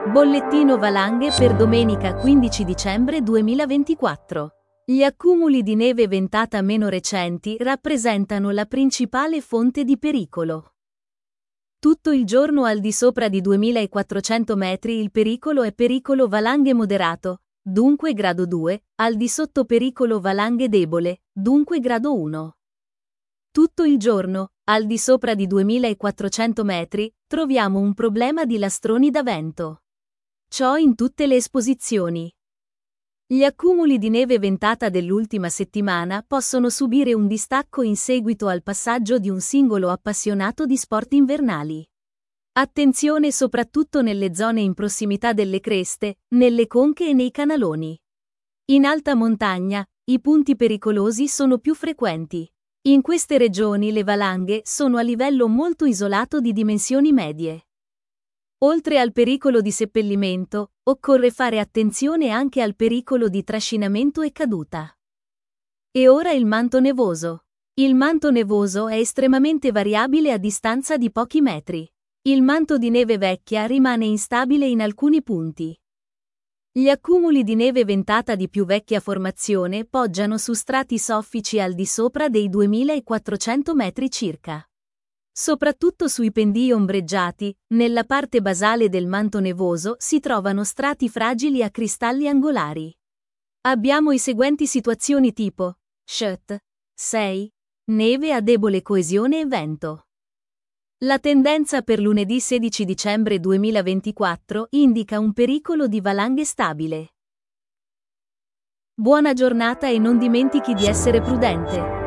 Bollettino valanghe per domenica 15 dicembre 2024. Gli accumuli di neve ventata meno recenti rappresentano la principale fonte di pericolo. Tutto il giorno al di sopra di 2400 metri il pericolo è pericolo valanghe moderato, dunque grado 2, al di sotto pericolo valanghe debole, dunque grado 1. Tutto il giorno, al di sopra di 2400 metri, troviamo un problema di lastroni da vento. Ciò in tutte le esposizioni. Gli accumuli di neve ventata dell'ultima settimana possono subire un distacco in seguito al passaggio di un singolo appassionato di sport invernali. Attenzione soprattutto nelle zone in prossimità delle creste, nelle conche e nei canaloni. In alta montagna, i punti pericolosi sono più frequenti. In queste regioni le valanghe sono a livello molto isolato di dimensioni medie. Oltre al pericolo di seppellimento, occorre fare attenzione anche al pericolo di trascinamento e caduta. E ora il manto nevoso. Il manto nevoso è estremamente variabile a distanza di pochi metri. Il manto di neve vecchia rimane instabile in alcuni punti. Gli accumuli di neve ventata di più vecchia formazione poggiano su strati soffici al di sopra dei 2400 metri circa. Soprattutto sui pendii ombreggiati, nella parte basale del manto nevoso si trovano strati fragili a cristalli angolari. Abbiamo i seguenti situazioni tipo: SHT 6. Neve a debole coesione e vento. La tendenza per lunedì 16 dicembre 2024 indica un pericolo di valanghe stabile. Buona giornata e non dimentichi di essere prudente.